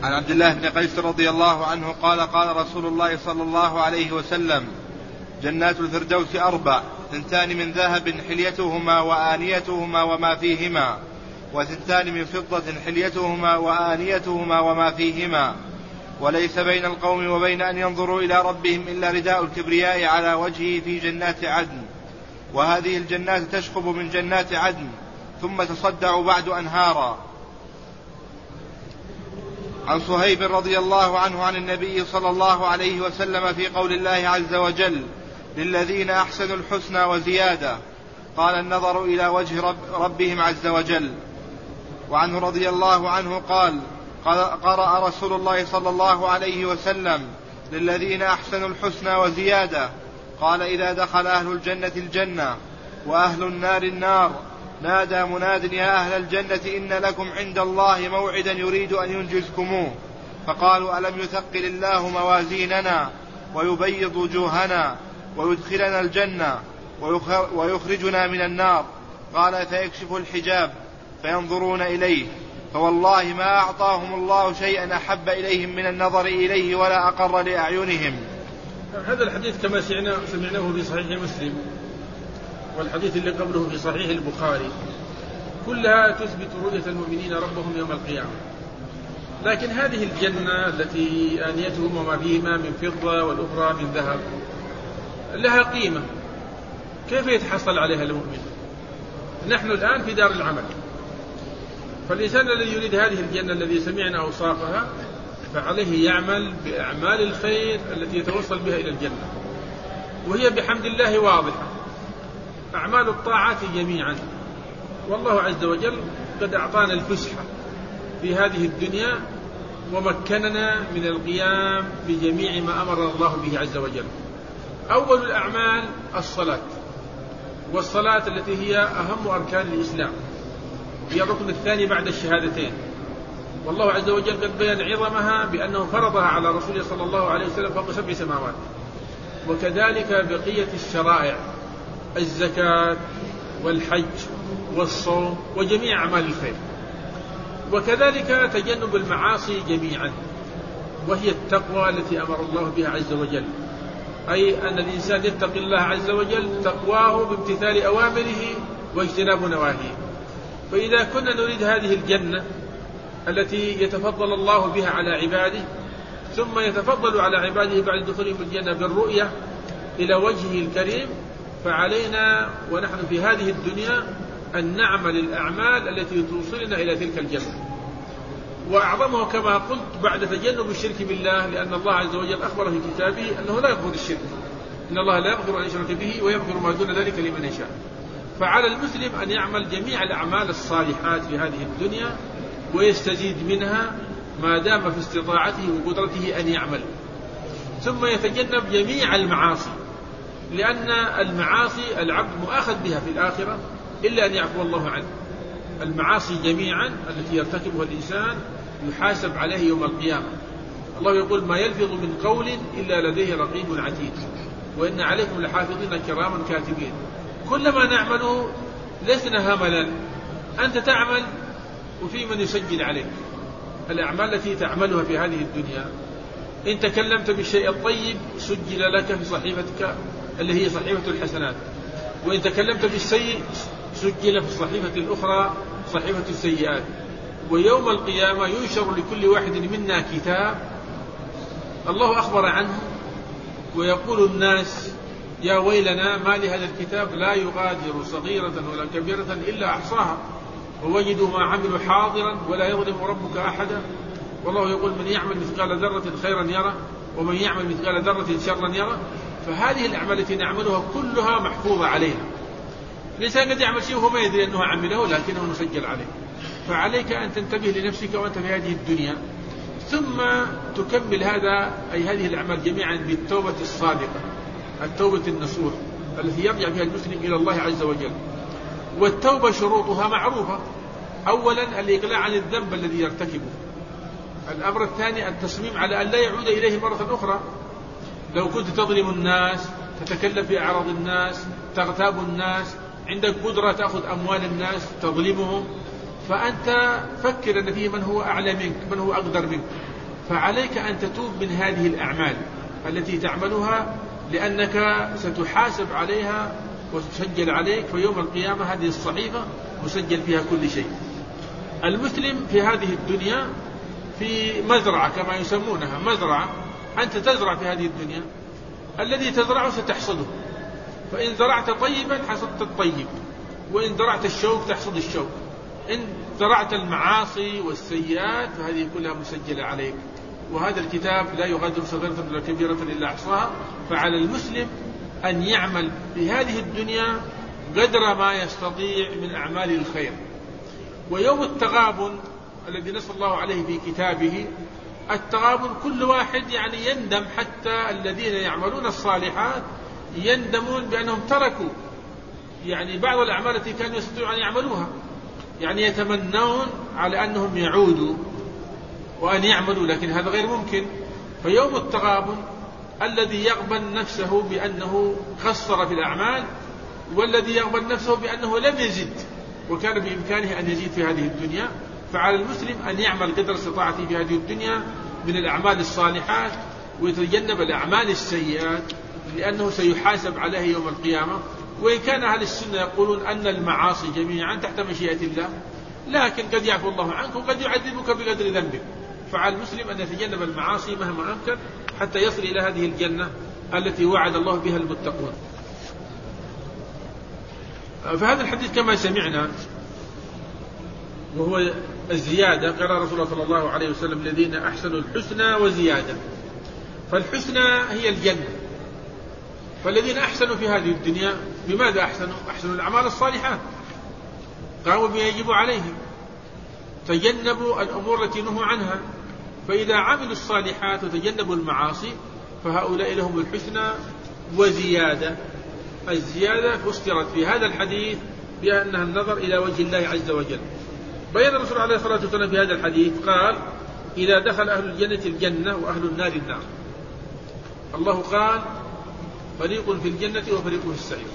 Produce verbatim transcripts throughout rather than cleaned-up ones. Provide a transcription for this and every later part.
عن عبد الله بن قيس رضي الله عنه قال قال رسول الله صلى الله عليه وسلم: جنات الفردوس أربع، ثنتان من ذهب حليتهما وآنيتهما وما فيهما، وثنتان من فضة حليتهما وآنيتهما وما فيهما، وليس بين القوم وبين أن ينظروا إلى ربهم إلا رداء الكبرياء على وجهه في جنات عدن، وهذه الجنات تشخب من جنات عدن ثم تصدع بعد أنهارا. عن صهيب رضي الله عنه عن النبي صلى الله عليه وسلم في قول الله عز وجل: للذين أحسنوا الحسنى وزيادة، قال: النظر إلى وجه رب ربهم عز وجل. وعنه رضي الله عنه قال: قرأ رسول الله صلى الله عليه وسلم: للذين أحسنوا الحسنى وزيادة، قال: إذا دخل أهل الجنة الجنة وأهل النار النار، نادى مناد: يا أهل الجنة إن لكم عند الله موعدا يريد أن ينجزكموه. فقالوا: ألم يثقل الله موازيننا ويبيض وجوهنا ويدخلنا الجنة ويخرجنا من النار؟ قال: فيكشف الحجاب فينظرون إليه، فوالله ما أعطاهم الله شيئا أحب إليهم من النظر إليه ولا أقر لأعينهم. هذا الحديث كما سمعناه في صحيح مسلم، والحديث اللي قبله في صحيح البخاري، كلها تثبت رؤية المؤمنين ربهم يوم القيامة. لكن هذه الجنة التي آنيتهم وما فيهما من فضة والأخرى من ذهب لها قيمة، كيف يتحصل عليها المؤمن؟ نحن الآن في دار العمل، فالإنسان الذي يريد هذه الجنة الذي سمعنا أوصافها فعليه يعمل بأعمال الخير التي يتوصل بها إلى الجنة، وهي بحمد الله واضحة، أعمال الطاعات جميعا. والله عز وجل قد أعطانا الفسحة في هذه الدنيا ومكننا من القيام بجميع ما أمر الله به عز وجل. أول الأعمال الصلاة، والصلاة التي هي أهم أركان الإسلام، هي الركن الثاني بعد الشهادتين، والله عز وجل قد بيان عظمها بأنه فرضها على رسوله صلى الله عليه وسلم فوق سبع سماوات. وكذلك بقية الشرائع، الزكاة والحج والصوم وجميع أعمال الخير، وكذلك تجنب المعاصي جميعا، وهي التقوى التي أمر الله بها عز وجل، أي أن الإنسان يتقي الله عز وجل تقواه بامتثال أوامره واجتناب نواهيه. فإذا كنا نريد هذه الجنة التي يتفضل الله بها على عباده، ثم يتفضل على عباده بعد دخولهم الجنة بالرؤية إلى وجهه الكريم، فعلينا ونحن في هذه الدنيا أن نعمل الأعمال التي توصلنا إلى تلك الجنة. وأعظمها كما قلت بعد تجنب الشرك بالله، لأن الله عز وجل أخبر في كتابه أنه لا يغفر الشرك، إن الله لا يغفر أن يشرك به ويغفر ما دون ذلك لمن يشاء. فعلى المسلم أن يعمل جميع الأعمال الصالحات في هذه الدنيا ويستزيد منها ما دام في استطاعته وقدرته أن يعمل، ثم يتجنب جميع المعاصي، لأن المعاصي العبد مؤاخذ بها في الآخرة إلا أن يعفو الله عنه. المعاصي جميعا التي يرتكبها الإنسان يحاسب عليه يوم القيامة. الله يقول: ما يلفظ من قول إلا لديه رقيب عتيد وإن عليكم لحافظين كراما كاتبين. كل ما نعمله لسنا هملا، أنت تعمل وفي من يسجل عليك الأعمال التي تعملها في هذه الدنيا. إن تكلمت بالشيء الطيب سجل لك في صحيفتك اللي هي صحيفة الحسنات، وإن تكلمت بالسيء سجل في الصحيفة الأخرى صحيفة السيئات. ويوم القيامة ينشر لكل واحد منا كتاب الله أخبر عنه، ويقول الناس: يا ويلنا ما لهذا الكتاب لا يغادر صغيرة ولا كبيرة إلا أحصاها ووجدوا ما عملوا حاضرا ولا يظلم ربك أحدا. والله يقول: من يعمل مثقال ذرة خيرا يره ومن يعمل مثقال ذرة شرا يره. فهذه الأعمال التي نعملها كلها محفوظة علينا. الإنسان قد يعمل شيء وهو ما يدري أنه عمله لكنه مسجل عليه. فعليك أن تنتبه لنفسك وأنت في هذه الدنيا، ثم تكمل هذا أي هذه الأعمال جميعا بالتوبة الصادقة، التوبة النصوح التي يرجع فيها المسلم إلى الله عز وجل. والتوبة شروطها معروفة: أولا الإقلاع عن الذنب الذي يرتكبه، الأمر الثاني التصميم على أن لا يعود إليه مرة أخرى. لو كنت تظلم الناس، تتكلم في أعراض الناس، تغتاب الناس، عندك قدرة تأخذ أموال الناس تظلمهم، فأنت فكر أن فيه من هو أعلى منك، من هو أقدر منك، فعليك أن تتوب من هذه الأعمال التي تعملها، لأنك ستحاسب عليها وتسجل عليك في يوم القيامة. هذه الصحيفة مسجل فيها كل شيء. المسلم في هذه الدنيا في مزرعة كما يسمونها، مزرعة، أنت تزرع في هذه الدنيا، الذي تزرعه ستحصده، فإن زرعت طيبا حصدت الطيب، وإن زرعت الشوك تحصد الشوك، إن زرعت المعاصي والسيئات فهذه كلها مسجلة عليك. وهذا الكتاب لا يغادر صغيرة ولا كبيرة إلا أحصاها. فعلى المسلم أن يعمل في هذه الدنيا قدر ما يستطيع من أعمال الخير. ويوم التغابن الذي نص الله عليه في كتابه، التغابن كل واحد يعني يندم، حتى الذين يعملون الصالحات يندمون بأنهم تركوا يعني بعض الأعمال التي كانوا يستطيعون أن يعملوها، يعني يتمنون على أنهم يعودوا وأن يعملوا، لكن هذا غير ممكن. فيوم التغابن الذي يغبن نفسه بأنه قصر في الأعمال، والذي يغبن نفسه بأنه لم يزد وكان بإمكانه أن يزيد في هذه الدنيا. فعلى المسلم أن يعمل قدر استطاعته في هذه الدنيا من الأعمال الصالحات، ويتجنب الأعمال السيئات، لأنه سيحاسب عليها يوم القيامة. وإن كان أهل السنة يقولون أن المعاصي جميعا تحت مشيئة الله، لكن قد يعفو الله عنك وقد يعذبك بقدر ذنبك. فعلى المسلم أن يتجنب المعاصي مهما أمكن حتى يصل إلى هذه الجنة التي وعد الله بها المتقون. فهذا الحديث كما سمعنا وهو الزيادة، قال رسول الله صلى الله عليه وسلم: الذين أحسنوا الحسنى وزيادة. فالحسنى هي الجنة. فالذين أحسنوا في هذه الدنيا بماذا أحسنوا؟ أحسنوا الأعمال الصالحات، قاموا بما يجب عليهم، تجنبوا الأمور التي نهوا عنها. فإذا عملوا الصالحات وتجنبوا المعاصي فهؤلاء لهم الحسنى وزيادة. الزيادة فسرت في هذا الحديث بأنها النظر إلى وجه الله عز وجل. بين الرسول عليه الصلاة والسلام في هذا الحديث قال: إذا دخل أهل الجنة الجنة وأهل النار النار. الله قال: فريق في الجنة وفريق في السعير.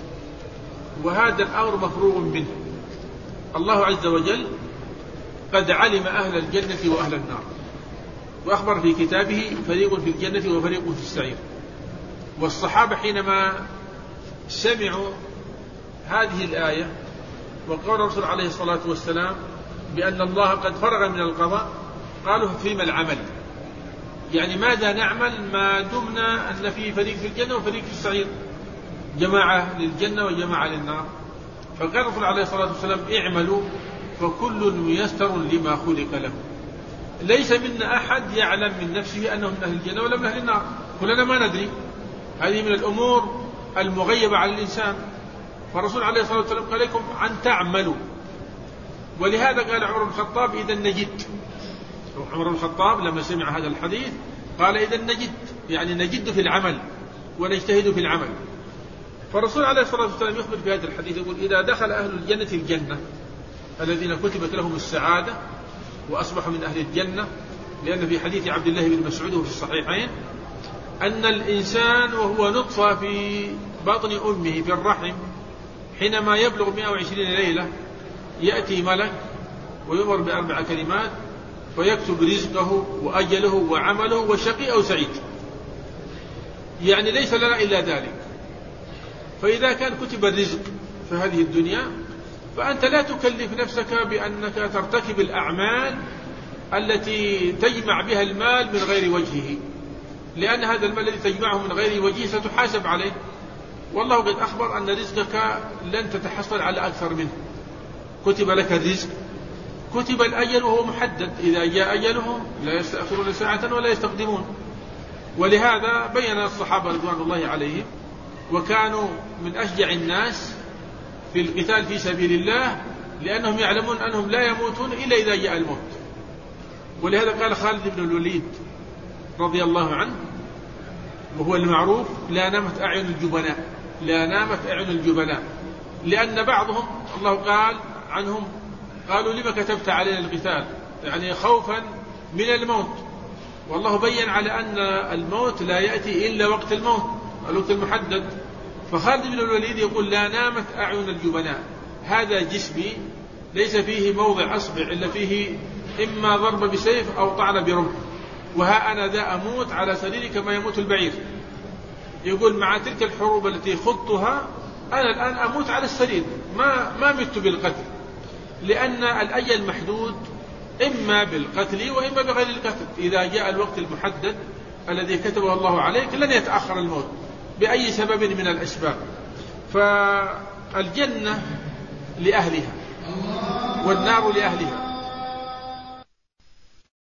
وهذا الأمر مفروغ منه. الله عز وجل قد علم أهل الجنة وأهل النار، وأخبر في كتابه: فريق في الجنة وفريق في السعير. والصحابة حينما سمعوا هذه الآية وقال الرسول عليه الصلاة والسلام بأن الله قد فرغ من القضاء، قالوا: فيما العمل؟ يعني ماذا نعمل ما دمنا أن في فريق في الجنة وفريق في السعير، جماعة للجنة وجماعة للنار؟ فقال الرسول عليه الصلاة والسلام: اعملوا فكل ميسر لما خلق له. ليس منا أحد يعلم من نفسه أنه من أهل الجنة ولا من أهل النار، كلنا ما ندري. هذه من الأمور المغيبة على الإنسان. فالرسول عليه الصلاة والسلام قال لكم أن تعملوا. ولهذا قال عمر بن الخطاب: إذا نجد. عمر بن الخطاب لما سمع هذا الحديث قال: إذا نجد، يعني نجد في العمل ونجتهد في العمل. فالرسول عليه الصلاة والسلام يخبر في هذا الحديث يقول: إذا دخل أهل الجنة الجنة، الذين كتبت لهم السعادة وأصبحوا من أهل الجنة، لأن في حديث عبد الله بن مسعود في الصحيحين أن الإنسان وهو نطفة في بطن أمه في الرحم حينما يبلغ مئة وعشرين ليلة يأتي ملك ويؤمر بأربع كلمات فيكتب رزقه وأجله وعمله وشقي أو سعيد. يعني ليس لنا إلا ذلك. فإذا كان كتب الرزق في هذه الدنيا فأنت لا تكلف نفسك بأنك ترتكب الأعمال التي تجمع بها المال من غير وجهه، لأن هذا المال الذي تجمعه من غير وجهه ستحاسب عليه. والله قد أخبر أن رزقك لن تتحصل على أكثر منه. كتب لك الرزق، كتب الأجل وهو محدد، إذا جاء أجلهم لا يستأخرون ساعة ولا يستقدمون. ولهذا بين الصحابة رضوان الله عليهم وكانوا من أشجع الناس في القتال في سبيل الله، لأنهم يعلمون أنهم لا يموتون إلا إذا جاء الموت. ولهذا قال خالد بن الوليد رضي الله عنه وهو المعروف: لا نامت أعين الجبناء، لا نامت أعين الجبناء. لأن بعضهم الله قال عنهم: قالوا لما كتبت علينا القتال؟ يعني خوفا من الموت. والله بين على أن الموت لا يأتي إلا وقت الموت، الوقت المحدد. فخالد بن الوليد يقول: لا نامت أعين الجبناء، هذا جسمي ليس فيه موضع أصبع إلا فيه إما ضرب بسيف أو طعن برمح، وها أنا ذا أموت على سريري كما يموت البعير. يقول مع تلك الحروب التي خضتها أنا الآن أموت على السرير، ما ما مت بالقتل، لأن الأجل محدود إما بالقتل وإما بغير القتل. إذا جاء الوقت المحدد الذي كتبه الله عليك لن يتأخر الموت بأي سبب من الأسباب. فالجنة لأهلها والنار لأهلها،